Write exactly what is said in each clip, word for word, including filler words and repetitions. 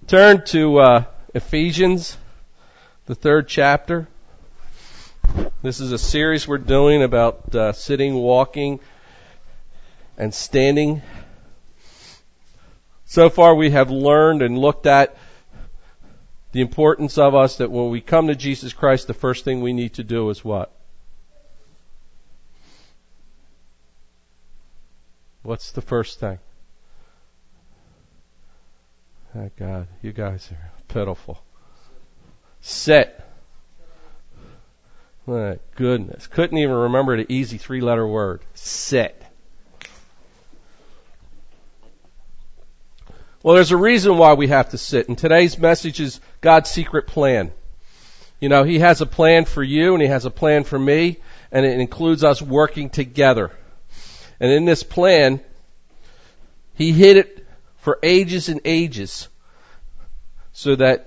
Turn to uh, Ephesians, the third chapter. This is a series we're doing about uh, sitting, walking, and standing. So far we have learned and looked at the importance of us that when we come to Jesus Christ, the first thing we need to do is what? What's the first thing? Oh God, you guys are pitiful. Sit. My goodness. Couldn't even remember the easy three-letter word. Sit. Well, there's a reason why we have to sit. And today's message is God's secret plan. You know, He has a plan for you and He has a plan for me, and it includes us working together. And in this plan, He hid it for ages and ages, so that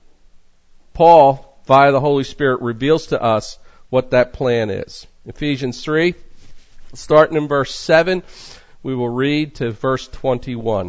Paul, via the Holy Spirit, reveals to us what that plan is. Ephesians three, starting in verse seven, we will read to verse twenty-one.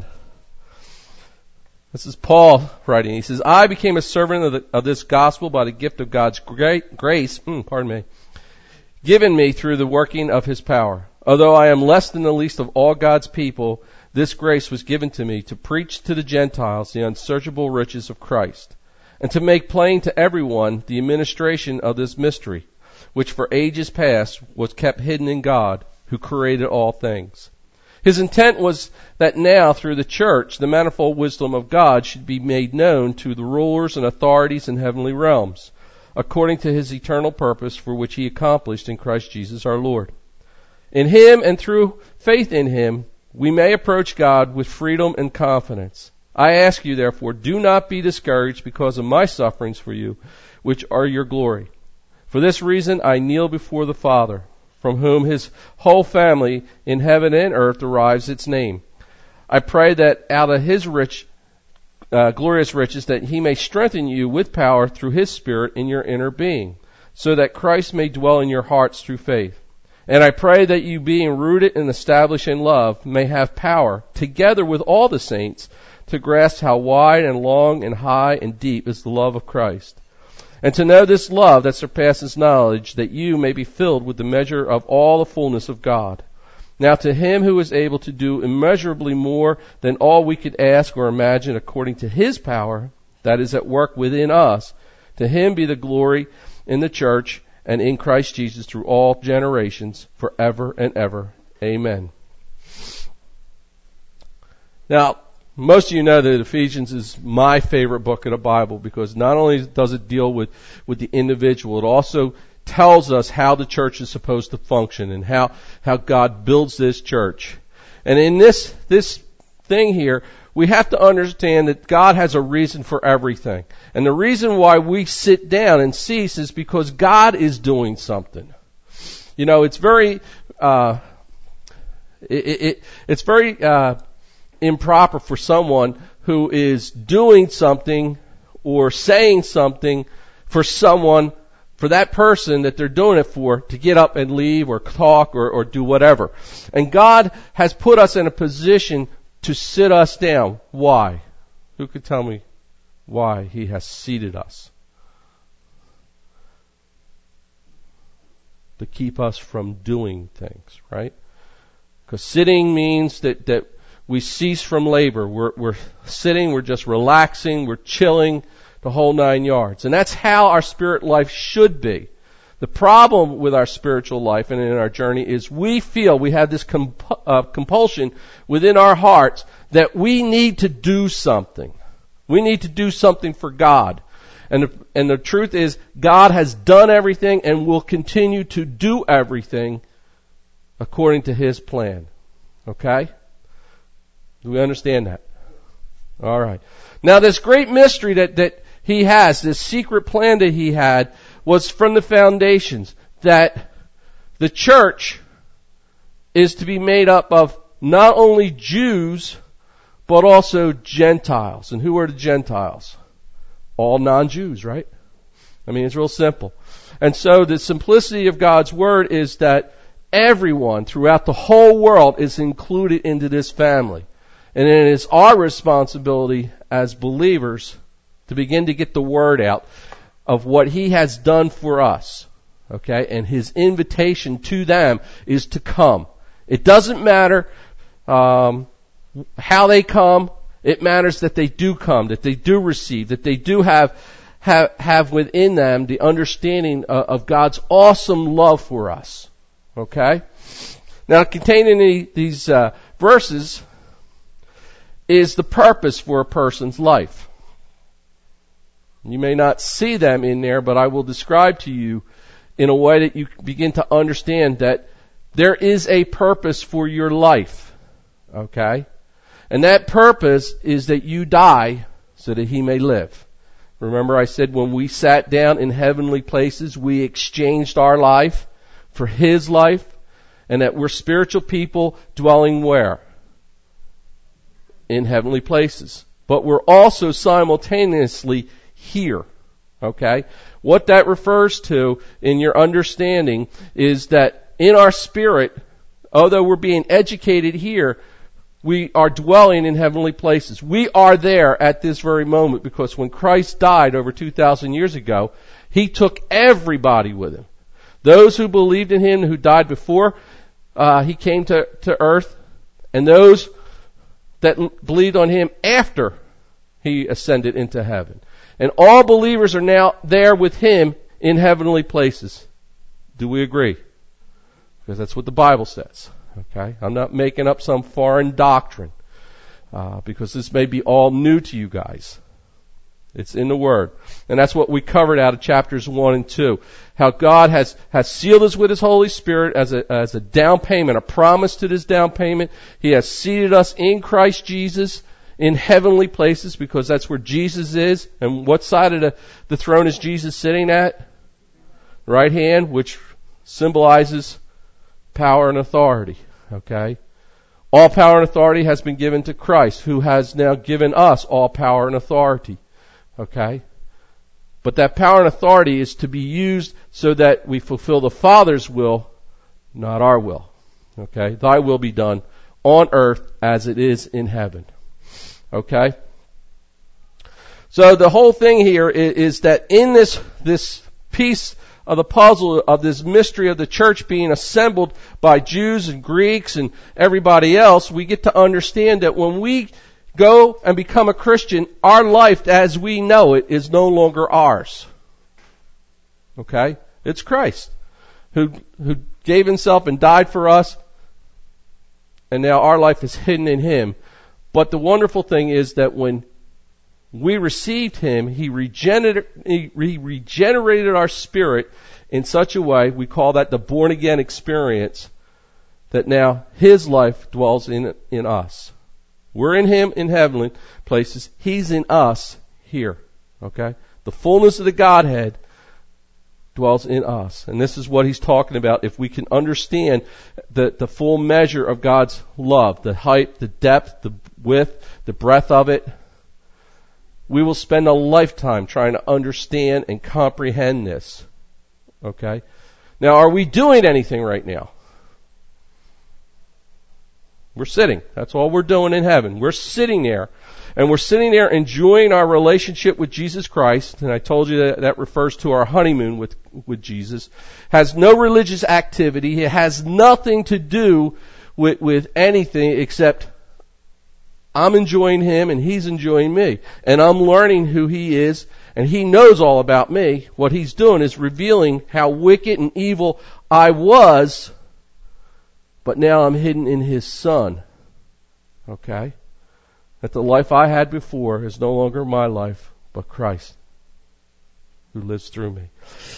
This is Paul writing. He says, I became a servant of, the, of this gospel by the gift of God's great grace, hmm, pardon me, given me through the working of His power. Although I am less than the least of all God's people, this grace was given to me to preach to the Gentiles the unsearchable riches of Christ, and to make plain to everyone the administration of this mystery, which for ages past was kept hidden in God, who created all things. His intent was that now, through the church, the manifold wisdom of God should be made known to the rulers and authorities in heavenly realms, according to His eternal purpose for which He accomplished in Christ Jesus our Lord. In Him and through faith in Him, we may approach God with freedom and confidence. I ask you, therefore, do not be discouraged because of my sufferings for you, which are your glory. For this reason I kneel before the Father, from whom His whole family in heaven and earth derives its name. I pray that out of His rich, uh, glorious riches, that He may strengthen you with power through His Spirit in your inner being, so that Christ may dwell in your hearts through faith. And I pray that you, being rooted and established in love, may have power, together with all the saints, to grasp how wide and long and high and deep is the love of Christ. And to know this love that surpasses knowledge, that you may be filled with the measure of all the fullness of God. Now to Him who is able to do immeasurably more than all we could ask or imagine, according to His power that is at work within us, to Him be the glory in the church and in Christ Jesus through all generations, forever and ever. Amen. Now, most of you know that Ephesians is my favorite book of the Bible, because not only does it deal with, with the individual, it also tells us how the church is supposed to function and how, how God builds this church. And in this, this thing here, we have to understand that God has a reason for everything. And the reason why we sit down and cease is because God is doing something. You know, it's very, uh, it, it, it's very, uh, improper for someone who is doing something or saying something for someone, for that person that they're doing it for, to get up and leave or talk or, or do whatever. And God has put us in a position to sit us down. Why? Who could tell me why He has seated us? To keep us from doing things, right? Because sitting means that, that we cease from labor. We're, we're sitting, we're just relaxing, we're chilling, the whole nine yards. And that's how our spirit life should be. The problem with our spiritual life and in our journey is we feel we have this comp- uh, compulsion within our hearts that we need to do something. We need to do something for God. And the, and the truth is, God has done everything and will continue to do everything according to His plan. Okay? Do we understand that? All right. Now, this great mystery that, that He has, this secret plan that He had, was from the foundations, that the church is to be made up of not only Jews, but also Gentiles. And who are the Gentiles? All non-Jews, right? I mean, it's real simple. And so the simplicity of God's Word is that everyone throughout the whole world is included into this family. And it is our responsibility as believers to begin to get the word out of what He has done for us. Okay? And His invitation to them is to come. It doesn't matter um, how they come. It matters that they do come, that they do receive, that they do have have, have within them the understanding of, of God's awesome love for us. Okay? Now, contained in the, these uh, verses is the purpose for a person's life. You may not see them in there, but I will describe to you in a way that you begin to understand that there is a purpose for your life. Okay? And that purpose is that you die so that He may live. Remember I said when we sat down in heavenly places, we exchanged our life for His life, and that we're spiritual people dwelling where? In heavenly places. But we're also simultaneously here. Okay? What that refers to in your understanding is that in our spirit, although we're being educated here, we are dwelling in heavenly places. We are there at this very moment because when Christ died over two thousand years ago, He took everybody with Him. Those who believed in Him, who died before uh, He came to, to earth, and those that believed on Him after He ascended into heaven. And all believers are now there with Him in heavenly places. Do we agree? Because that's what the Bible says. Okay? I'm not making up some foreign doctrine. Uh, because this may be all new to you guys. It's in the Word. And that's what we covered out of chapters one and two. How God has, has sealed us with His Holy Spirit as a, as a down payment, a promise to this down payment. He has seated us in Christ Jesus in heavenly places because that's where Jesus is. And what side of the, the throne is Jesus sitting at? Right hand, which symbolizes power and authority. Okay? All power and authority has been given to Christ, who has now given us all power and authority. Okay? But that power and authority is to be used so that we fulfill the Father's will, not our will. Okay? Thy will be done on earth as it is in heaven. Okay? So the whole thing here is, is that in this, this piece of the puzzle of this mystery of the church being assembled by Jews and Greeks and everybody else, we get to understand that when we go and become a Christian, our life as we know it is no longer ours. Okay? It's Christ who, who gave Himself and died for us, and now our life is hidden in Him. But the wonderful thing is that when we received Him, He regenerated, He regenerated our spirit in such a way, we call that the born again experience, that now His life dwells in, in us. We're in Him in heavenly places. He's in us here. Okay? The fullness of the Godhead dwells in us. And this is what He's talking about. If we can understand the, the full measure of God's love, the height, the depth, the width, the breadth of it, we will spend a lifetime trying to understand and comprehend this. Okay? Now, are we doing anything right now? We're sitting. That's all we're doing in heaven. We're sitting there. And we're sitting there enjoying our relationship with Jesus Christ. And I told you that that refers to our honeymoon with, with Jesus. Has no religious activity. It has nothing to do with, with anything except I'm enjoying Him and He's enjoying me. And I'm learning who He is. And He knows all about me. What He's doing is revealing how wicked and evil I was, but now I'm hidden in His Son. Okay? That the life I had before is no longer my life, but Christ, who lives through me.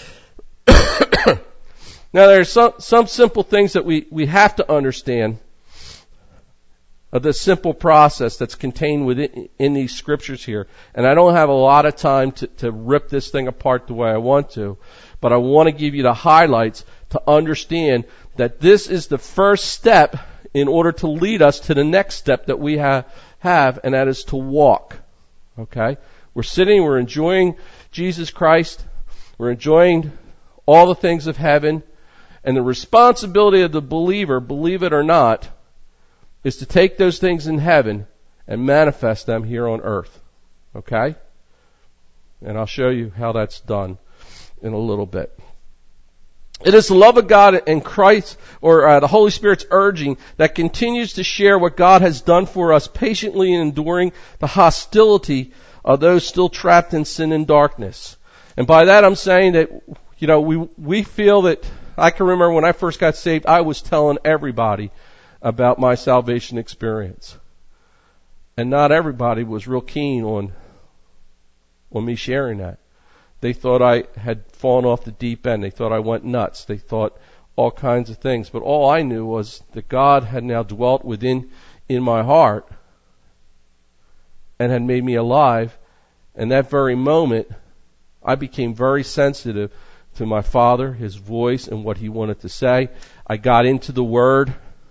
Now there are some, some simple things that we, we have to understand of this simple process that's contained within in these scriptures here. And I don't have a lot of time to, to rip this thing apart the way I want to, but I want to give you the highlights to understand that this is the first step in order to lead us to the next step that we have, have and that is to walk. Okay? We're sitting, we're enjoying Jesus Christ, we're enjoying all the things of heaven, and the responsibility of the believer, believe it or not, is to take those things in heaven and manifest them here on earth. Okay? And I'll show you how that's done in a little bit. It is the love of God and Christ, or uh, the Holy Spirit's urging, that continues to share what God has done for us, patiently enduring the hostility of those still trapped in sin and darkness. And by that I'm saying that, you know, we we feel that, I can remember when I first got saved, I was telling everybody about my salvation experience. And not everybody was real keen on, on me sharing that. They thought I had fallen off the deep end. They thought I went nuts. They thought all kinds of things. But all I knew was that God had now dwelt within in my heart and had made me alive. And that very moment, I became very sensitive to my Father, His voice, and what He wanted to say. I got into the Word.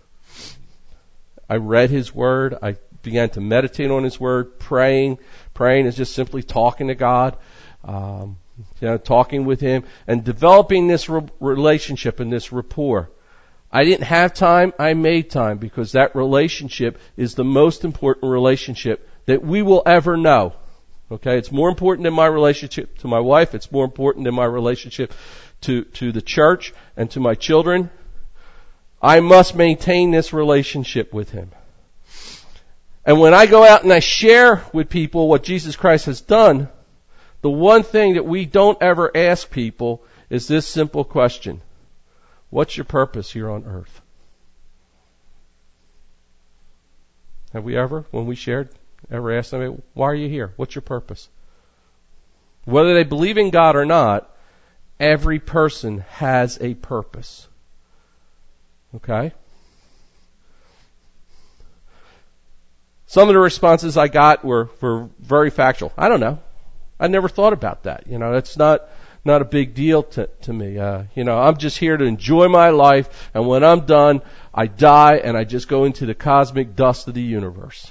I read His Word. I began to meditate on His Word. Praying. Praying is just simply talking to God. Um, you know, talking with Him and developing this re- relationship and this rapport. I didn't have time. I made time, because that relationship is the most important relationship that we will ever know. Okay, it's more important than my relationship to my wife. It's more important than my relationship to, to the church and to my children. I must maintain this relationship with Him. And when I go out and I share with people what Jesus Christ has done, the one thing that we don't ever ask people is this simple question: what's your purpose here on earth? Have we ever, when we shared, ever asked them, why are you here? What's your purpose? Whether they believe in God or not, every person has a purpose. Okay? Some of the responses I got were, were very factual. I don't know. I never thought about that. You know, it's not not a big deal to, to me. Uh, you know, I'm just here to enjoy my life, and when I'm done, I die and I just go into the cosmic dust of the universe.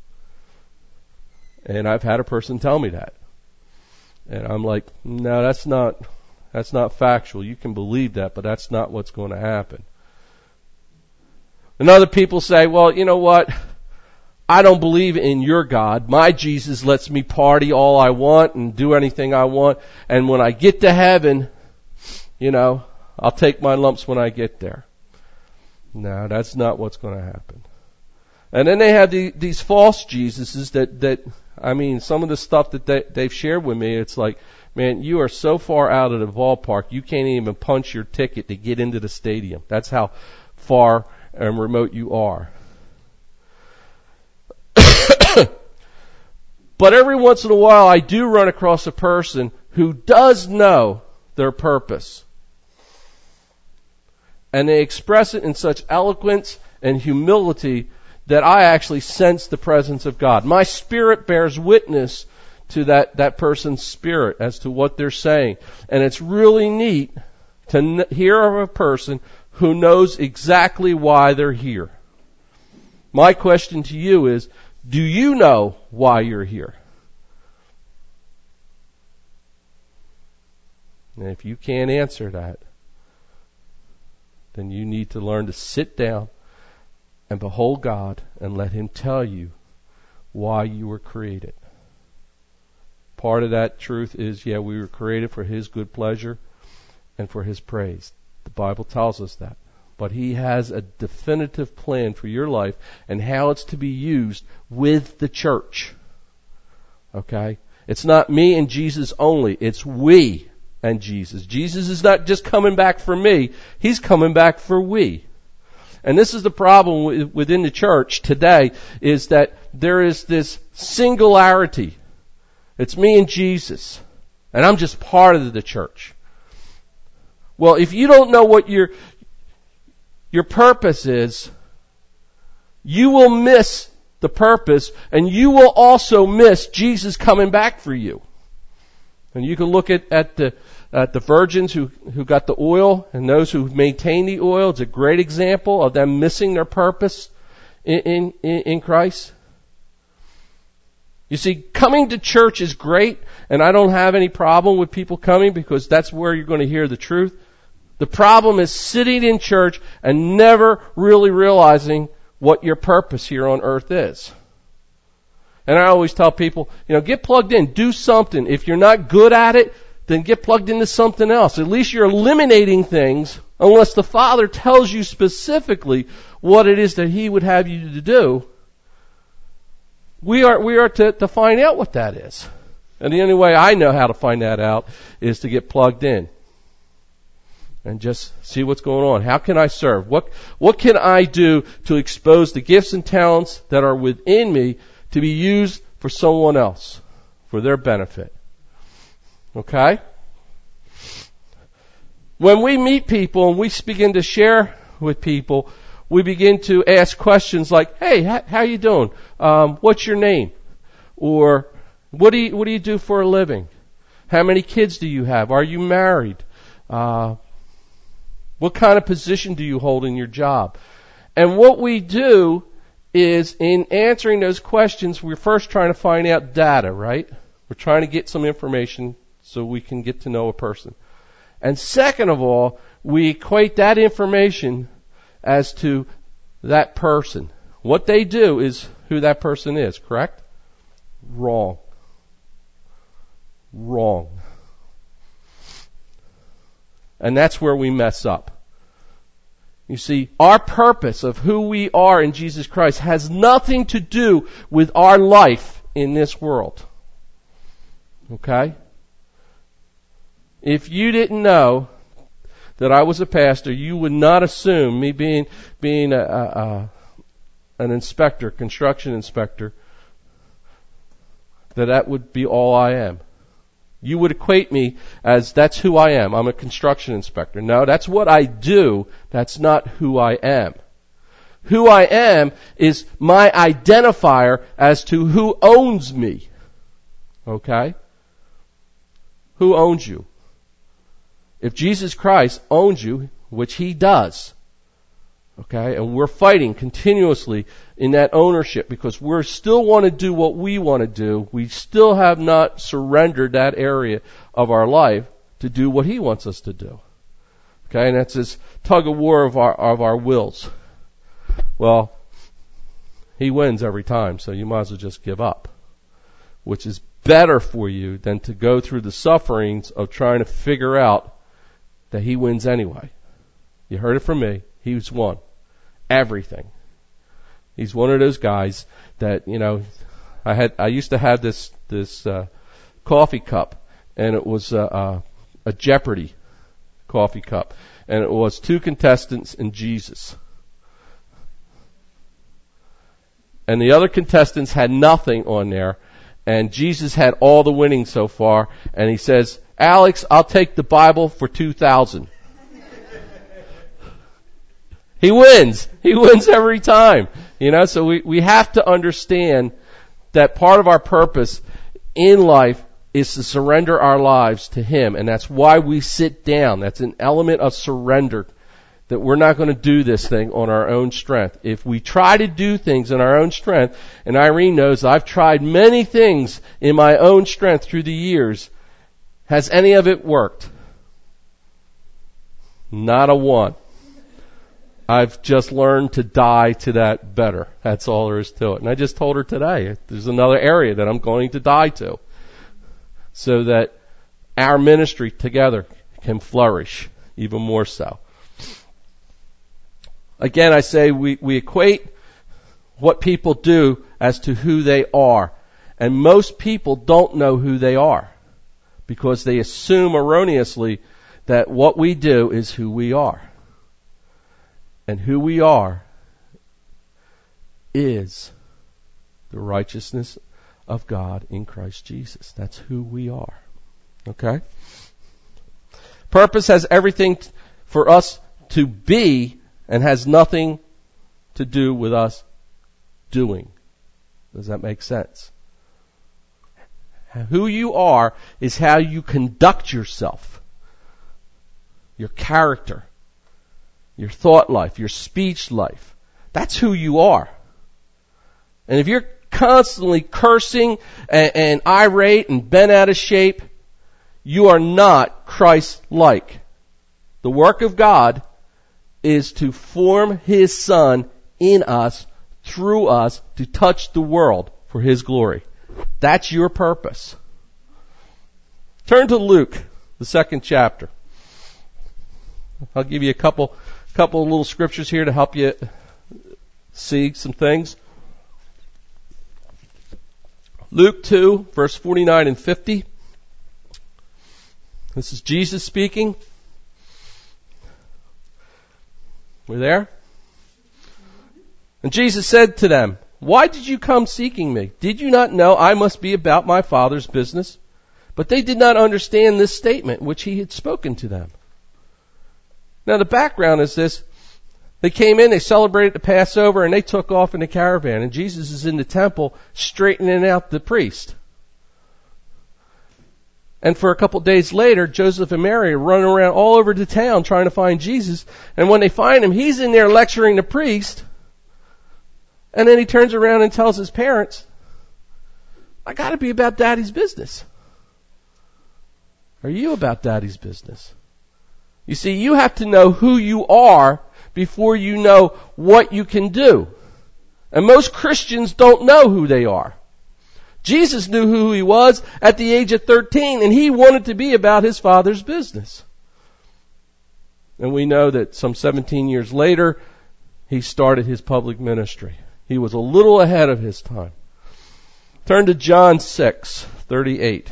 And I've had a person tell me that. And I'm like, no, that's not that's not factual. You can believe that, but that's not what's going to happen. And other people say, well, you know what? I don't believe in your God. My Jesus lets me party all I want and do anything I want. And when I get to heaven, you know, I'll take my lumps when I get there. No, that's not what's going to happen. And then they have the, these false Jesuses that, that, I mean, some of the stuff that they, they've shared with me, it's like, man, you are so far out of the ballpark, you can't even punch your ticket to get into the stadium. That's how far and remote you are. But every once in a while, I do run across a person who does know their purpose. And they express it in such eloquence and humility that I actually sense the presence of God. My spirit bears witness to that, that person's spirit as to what they're saying. And it's really neat to n- hear of a person who knows exactly why they're here. My question to you is, do you know why you're here? And if you can't answer that, then you need to learn to sit down and behold God and let Him tell you why you were created. Part of that truth is, yeah, we were created for His good pleasure and for His praise. The Bible tells us that. But He has a definitive plan for your life and how it's to be used with the church. Okay? It's not me and Jesus only. It's we and Jesus. Jesus is not just coming back for me. He's coming back for we. And this is the problem within the church today, is that there is this singularity. It's me and Jesus. And I'm just part of the church. Well, if you don't know what your your purpose is, you will miss the purpose, and you will also miss Jesus coming back for you. And you can look at, at the at the virgins who, who got the oil and those who maintain the oil. It's a great example of them missing their purpose in, in, in Christ. You see, coming to church is great, and I don't have any problem with people coming because that's where you're going to hear the truth. The problem is sitting in church and never really realizing what your purpose here on earth is. And I always tell people, you know, get plugged in, do something. If you're not good at it, then get plugged into something else. At least you're eliminating things unless the Father tells you specifically what it is that He would have you to do. We are, we are to, to find out what that is. And the only way I know how to find that out is to get plugged in and just see what's going on. How can I serve? What, what can I do to expose the gifts and talents that are within me to be used for someone else, for their benefit? Okay? When we meet people and we begin to share with people, we begin to ask questions like, hey, how, how you doing? Um, what's your name? Or, what do you, what do you do for a living? How many kids do you have? Are you married? Uh, what kind of position do you hold in your job? And what we do is, in answering those questions, we're first trying to find out data, right? We're trying to get some information so we can get to know a person. And second of all, we equate that information as to that person. What they do is who that person is, correct? Wrong. Wrong. And that's where we mess up. You see, our purpose of who we are in Jesus Christ has nothing to do with our life in this world. Okay? If you didn't know that I was a pastor, you would not assume me being being a, a, a, an inspector, construction inspector, that that would be all I am. You would equate me as that's who I am. I'm a construction inspector. No, that's what I do. That's not who I am. Who I am is my identifier as to who owns me. Okay? Who owns you? If Jesus Christ owns you, which He does, okay, and we're fighting continuously in that ownership because we still want to do what we want to do, we still have not surrendered that area of our life to do what He wants us to do. Okay, and that's this tug of war of our of our wills. Well, He wins every time, so you might as well just give up, which is better for you than to go through the sufferings of trying to figure out that He wins anyway. You heard it from me. He's won everything. He's one of those guys that, you know, I had, I used to have this, this, uh, coffee cup, and it was, a, a, a Jeopardy coffee cup, and it was two contestants and Jesus. And the other contestants had nothing on there, and Jesus had all the winning so far, and he says, Alex, I'll take the Bible for two thousand. He wins. He wins every time. You know, so we, we have to understand that part of our purpose in life is to surrender our lives to Him, and that's why we sit down. That's an element of surrender, that we're not going to do this thing on our own strength. If we try to do things in our own strength, and Irene knows I've tried many things in my own strength through the years, has any of it worked? Not a one. I've just learned to die to that better. That's all there is to it. And I just told her today, there's another area that I'm going to die to, so that our ministry together can flourish even more so. Again, I say we, we equate what people do as to who they are. And most people don't know who they are, because they assume erroneously that what we do is who we are. And who we are is the righteousness of God in Christ Jesus. That's who we are. Okay? Purpose has everything for us to be and has nothing to do with us doing. Does that make sense? Who you are is how you conduct yourself. Your character. Your thought life. Your speech life. That's who you are. And if you're constantly cursing and, and irate and bent out of shape, you are not Christ-like. The work of God is to form His Son in us, through us, to touch the world for His glory. That's your purpose. Turn to Luke, the second chapter. I'll give you a couple, couple of little scriptures here to help you see some things. Luke two, verse forty-nine and fifty. This is Jesus speaking. We're there? And Jesus said to them, "Why did you come seeking me? Did you not know I must be about my Father's business?" But they did not understand this statement which he had spoken to them. Now the background is this. They came in, they celebrated the Passover, and they took off in the caravan. And Jesus is in the temple straightening out the priest. And for a couple of days later, Joseph and Mary are running around all over the town trying to find Jesus. And when they find him, he's in there lecturing the priest. And then he turns around and tells his parents, "I got to be about Daddy's business." Are you about Daddy's business? You see, you have to know who you are before you know what you can do. And most Christians don't know who they are. Jesus knew who he was at the age of thirteen, and he wanted to be about his Father's business. And we know that some seventeen years later, he started his public ministry. He was a little ahead of his time. Turn to John six thirty-eight.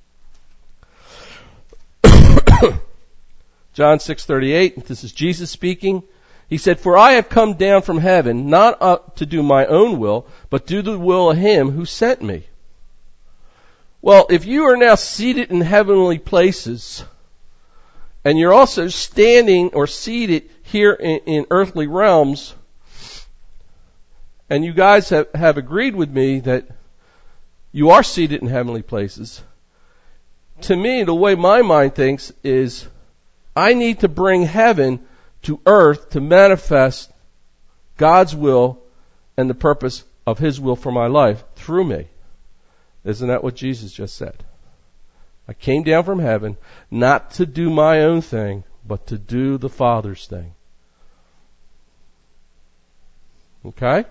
John six thirty-eight, this is Jesus speaking. He said, "For I have come down from heaven, not up to do my own will, but do the will of him who sent me." Well, if you are now seated in heavenly places, and you're also standing or seated here in, in earthly realms, and you guys have, have agreed with me that you are seated in heavenly places, to me, the way my mind thinks is, I need to bring heaven to earth to manifest God's will and the purpose of His will for my life through me. Isn't that what Jesus just said? I came down from heaven not to do my own thing, but to do the Father's thing. Okay?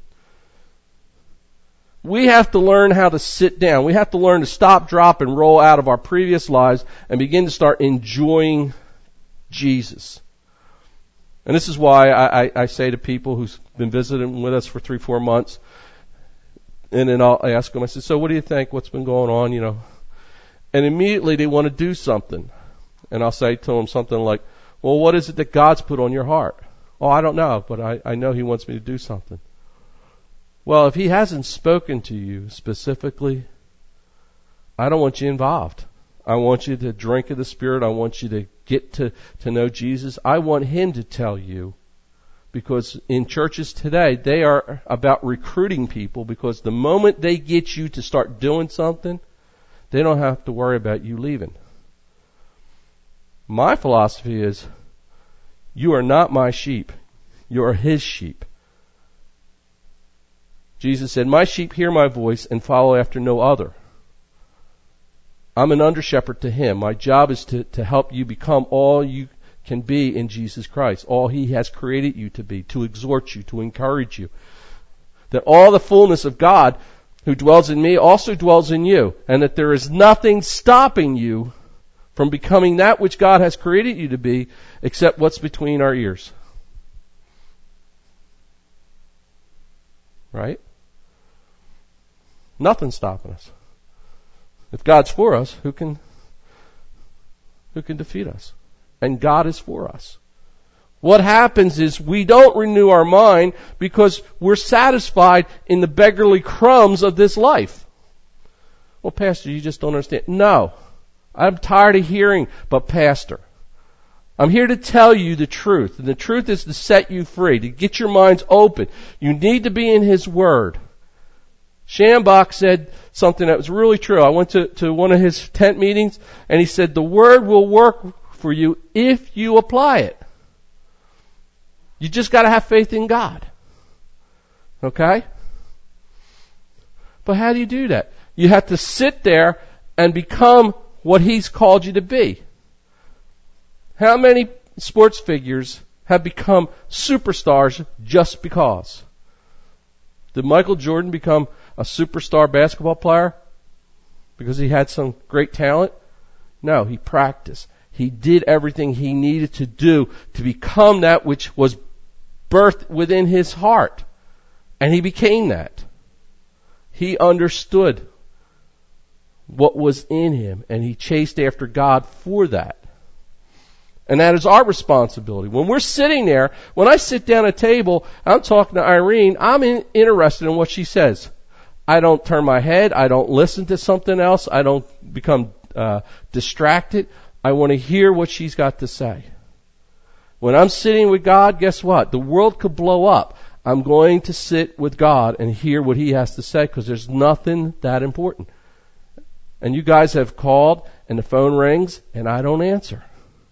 We have to learn how to sit down. We have to learn to stop, drop, and roll out of our previous lives and begin to start enjoying Jesus. And this is why I, I, I say to people who've been visiting with us for three, four months, and then I'll ask them, I say, "So what do you think? What's been going on?" You know, and immediately they want to do something. And I'll say to them something like, "Well, what is it that God's put on your heart?" "Oh, I don't know, but I, I know He wants me to do something." Well, if He hasn't spoken to you specifically, I don't want you involved. I want you to drink of the Spirit. I want you to get to, to know Jesus. I want Him to tell you, because in churches today, they are about recruiting people, because the moment they get you to start doing something, they don't have to worry about you leaving. My philosophy is, you are not my sheep. You are His sheep. Jesus said, "My sheep hear my voice and follow after no other." I'm an under-shepherd to Him. My job is to, to help you become all you can be in Jesus Christ, all He has created you to be, to exhort you, to encourage you. That all the fullness of God who dwells in me also dwells in you, and that there is nothing stopping you from becoming that which God has created you to be, except what's between our ears. Right? Nothing's stopping us. If God's for us, who can who can defeat us? And God is for us. What happens is we don't renew our mind because we're satisfied in the beggarly crumbs of this life. Well, Pastor, you just don't understand. No. I'm tired of hearing, but Pastor, I'm here to tell you the truth. And the truth is to set you free, to get your minds open. You need to be in His Word. Schambach said something that was really true. I went to, to one of his tent meetings, and he said, "The Word will work for you if you apply it. You just got to have faith in God." Okay? But how do you do that? You have to sit there and become what He's called you to be. How many sports figures have become superstars just because? Did Michael Jordan become a superstar basketball player because he had some great talent? No, he practiced. He did everything he needed to do to become that which was birthed within his heart. And he became that. He understood what was in him, and he chased after God for that. And that is our responsibility. When we're sitting there, when I sit down at a table, I'm talking to Irene, I'm in, interested in what she says. I don't turn my head. I don't listen to something else. I don't become uh, distracted. I want to hear what she's got to say. When I'm sitting with God, guess what? The world could blow up. I'm going to sit with God and hear what He has to say because there's nothing that important. And you guys have called and the phone rings and I don't answer.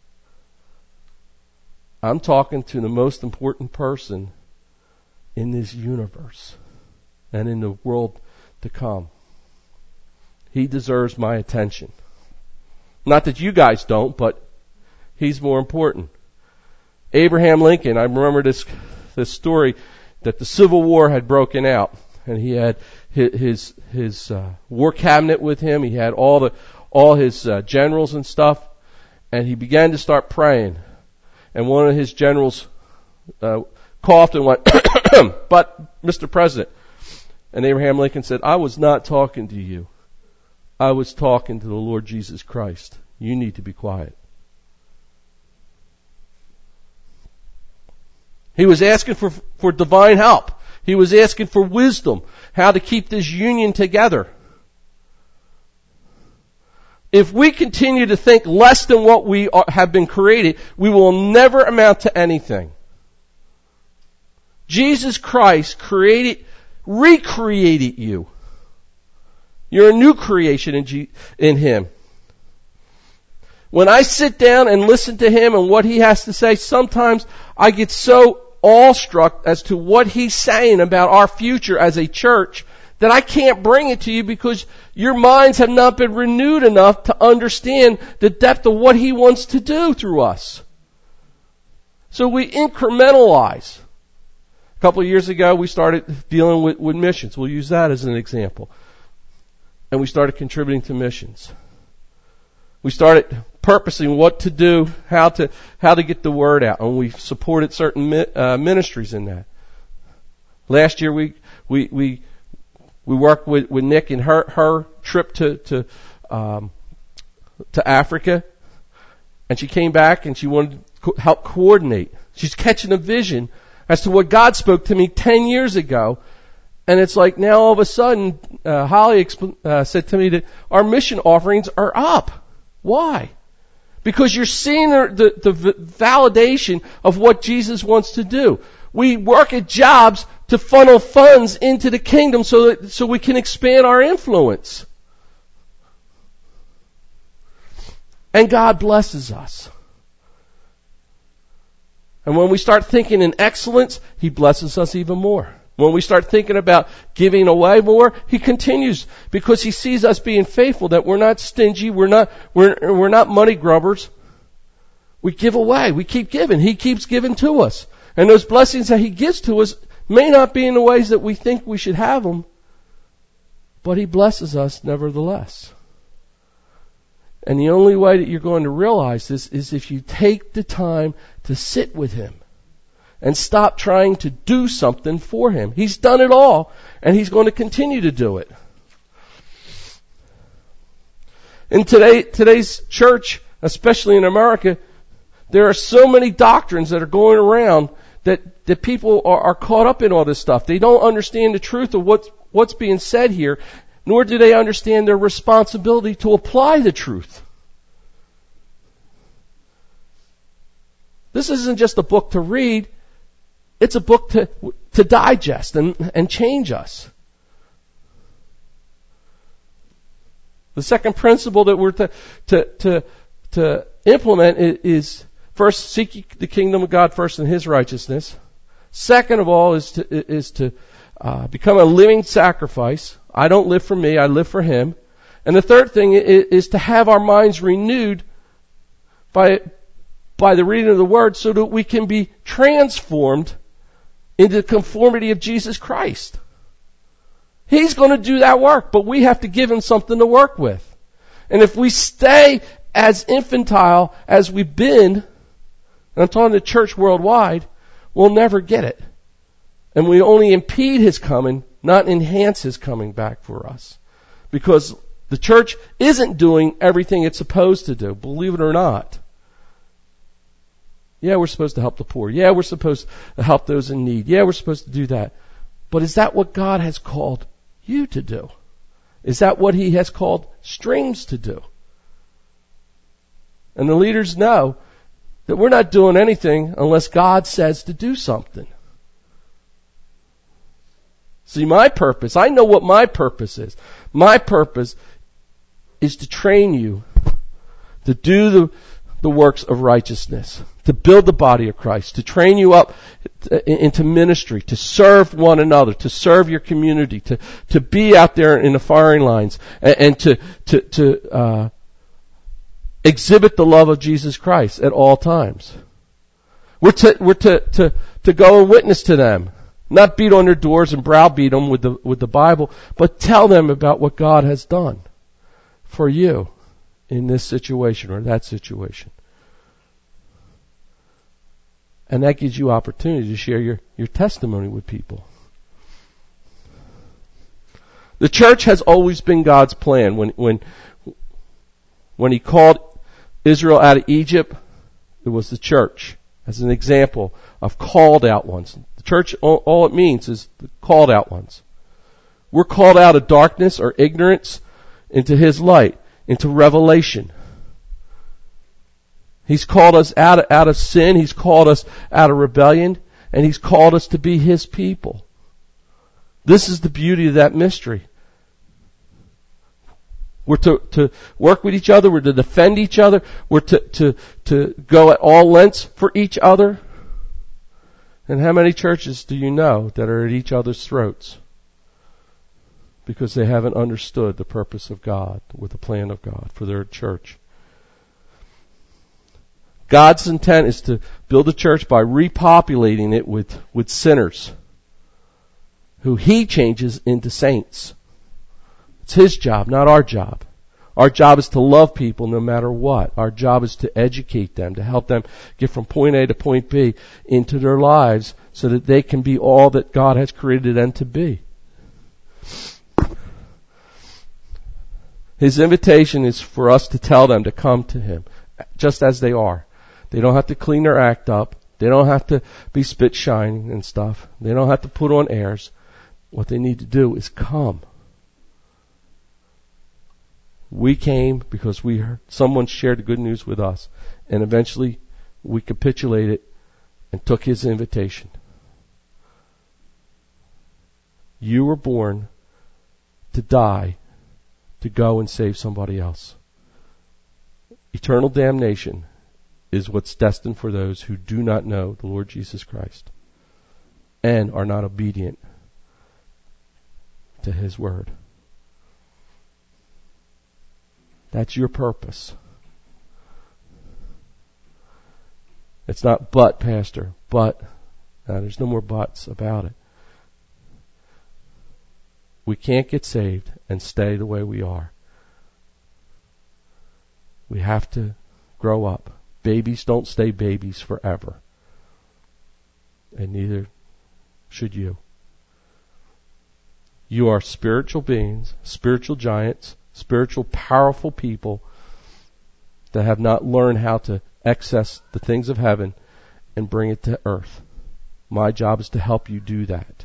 I'm talking to the most important person in this universe and in the world to come. He deserves my attention. Not that you guys don't, but he's more important. Abraham Lincoln, I remember this this story that the Civil War had broken out, and he had his his, his uh, war cabinet with him. He had all the all his uh, generals and stuff, and he began to start praying. And one of his generals uh, coughed and went, "But Mister President," and Abraham Lincoln said, "I was not talking to you. I was talking to the Lord Jesus Christ. You need to be quiet." He was asking for, for divine help. He was asking for wisdom, how to keep this union together. If we continue to think less than what we are, have been created, we will never amount to anything. Jesus Christ created, recreated you. You're a new creation in, G, in Him. When I sit down and listen to Him and what He has to say, sometimes I get so awestruck as to what He's saying about our future as a church that I can't bring it to you because your minds have not been renewed enough to understand the depth of what He wants to do through us. So we incrementalize. A couple of years ago, we started dealing with, with missions. We'll use that as an example. And we started contributing to missions. We started purposing what to do, how to how to get the word out, and we supported certain uh, ministries in that. Last year, we we we we worked with, with Nick in her her trip to to um, to Africa, and she came back and she wanted to co- help coordinate. She's catching a vision as to what God spoke to me ten years ago. And it's like now all of a sudden, uh, Holly exp- uh, said to me that our mission offerings are up. Why? Because you're seeing the, the, the validation of what Jesus wants to do. We work at jobs to funnel funds into the kingdom so that, so we can expand our influence. And God blesses us. And when we start thinking in excellence, He blesses us even more. When we start thinking about giving away more, He continues because He sees us being faithful, that we're not stingy, we're not, we're, we're not money grubbers. We give away, we keep giving. He keeps giving to us. And those blessings that He gives to us may not be in the ways that we think we should have them, but He blesses us nevertheless. And the only way that you're going to realize this is if you take the time to sit with Him. And stop trying to do something for Him. He's done it all, and He's going to continue to do it. In today, today's church, especially in America, there are so many doctrines that are going around that, that people are, are caught up in all this stuff. They don't understand the truth of what's, what's being said here, nor do they understand their responsibility to apply the truth. This isn't just a book to read. It's a book to to digest and, and change us. The second principle that we're to to to, to implement is first seek the kingdom of God first and His righteousness. Second of all is to is to uh, become a living sacrifice. I don't live for me; I live for Him. And the third thing is, is to have our minds renewed by by the reading of the Word, so that we can be transformed into the conformity of Jesus Christ. He's going to do that work, but we have to give him something to work with. And if we stay as infantile as we've been, and I'm talking to church worldwide, we'll never get it. And we only impede his coming, not enhance his coming back for us. Because the church isn't doing everything it's supposed to do, believe it or not. Yeah, we're supposed to help the poor. Yeah, we're supposed to help those in need. Yeah, we're supposed to do that. But is that what God has called you to do? Is that what he has called Streams to do? And the leaders know that we're not doing anything unless God says to do something. See, my purpose, I know what my purpose is. My purpose is to train you to do the, the works of righteousness, to build the body of Christ, to train you up into ministry, to serve one another, to serve your community, to, to be out there in the firing lines, and, and to, to, to uh, exhibit the love of Jesus Christ at all times. We're to, we're to, to, to go and witness to them. Not beat on their doors and browbeat them with the, with the Bible, but tell them about what God has done for you in this situation or that situation. And that gives you opportunity to share your, your testimony with people. The church has always been God's plan. When, when, when he called Israel out of Egypt, it was the church as an example of called out ones. The church, all, all it means is the called out ones. We're called out of darkness or ignorance into his light, into revelation. He's called us out of, out of sin. He's called us out of rebellion. And he's called us to be his people. This is the beauty of that mystery. We're to, to work with each other. We're to defend each other. We're to, to, to go at all lengths for each other. And how many churches do you know that are at each other's throats? Because they haven't understood the purpose of God with the plan of God for their church. God's intent is to build a church by repopulating it with, with sinners who he changes into saints. It's his job, not our job. Our job is to love people no matter what. Our job is to educate them, to help them get from point A to point B into their lives so that they can be all that God has created them to be. His invitation is for us to tell them to come to him just as they are. They don't have to clean their act up. They don't have to be spit shining and stuff. They don't have to put on airs. What they need to do is come. We came because we heard someone shared the good news with us, and eventually we capitulated and took his invitation. You were born to die, to go and save somebody else. Eternal damnation is what's destined for those who do not know the Lord Jesus Christ and are not obedient to his word. That's your purpose. It's not but, Pastor, but. No, there's no more buts about it. We can't get saved and stay the way we are. We have to grow up. Babies don't stay babies forever. And neither should you. You are spiritual beings, spiritual giants, spiritual powerful people that have not learned how to access the things of heaven and bring it to earth. My job is to help you do that.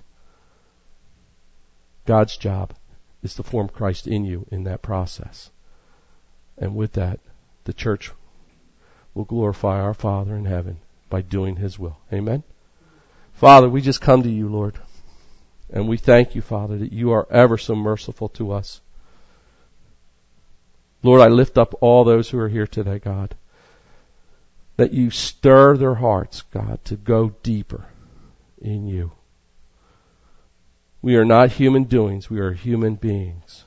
God's job is to form Christ in you in that process. And with that, the church will glorify our Father in heaven by doing his will. Amen? Father, we just come to you, Lord. And we thank you, Father, that you are ever so merciful to us. Lord, I lift up all those who are here today, God. That you stir their hearts, God, to go deeper in you. We are not human doings. We are human beings.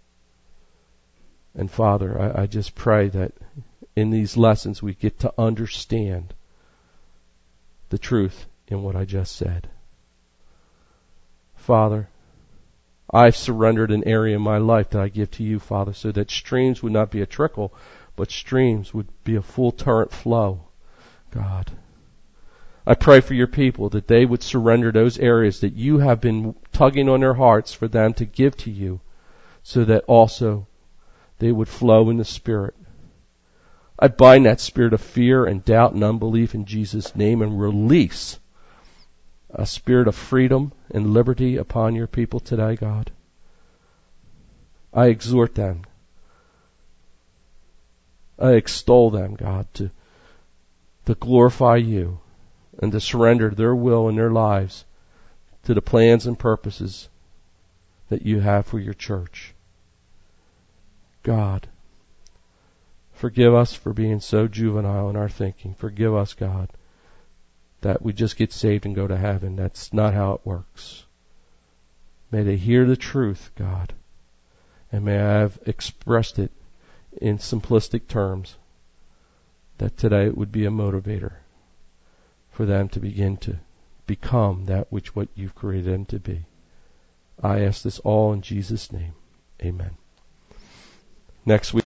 And Father, I, I just pray that in these lessons we get to understand the truth in what I just said. Father, I've surrendered an area in my life that I give to you, Father, so that streams would not be a trickle, but streams would be a full torrent flow, God. I pray for your people that they would surrender those areas that you have been tugging on their hearts for them to give to you, so that also they would flow in the Spirit. I bind that spirit of fear and doubt and unbelief in Jesus' name and release a spirit of freedom and liberty upon your people today, God. I exhort them. I extol them, God, to, to glorify you and to surrender their will and their lives to the plans and purposes that you have for your church. God, forgive us for being so juvenile in our thinking. Forgive us, God, that we just get saved and go to heaven. That's not how it works. May they hear the truth, God, and may I have expressed it in simplistic terms, that today it would be a motivator for them to begin to become that which what you've created them to be. I ask this all in Jesus' name. Amen. Next week.